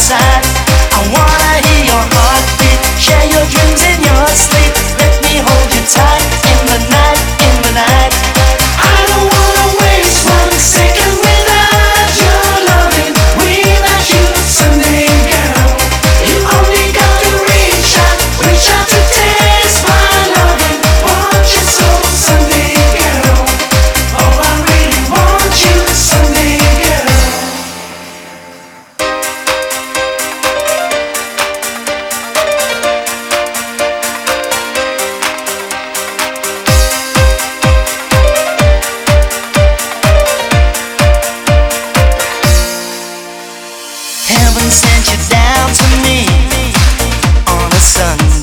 side. I wanna hear your heartbeat, share your dreams in your sleep. Let me hold you tight in the night, in the night. I don't wanna waste one second without your loving, without you, Sunday girl. You only got to reach out to taste my loving. Want you so, Sunday girl. Oh, I really want you, Sunday girl. Heaven sent you down to me on a Sunday.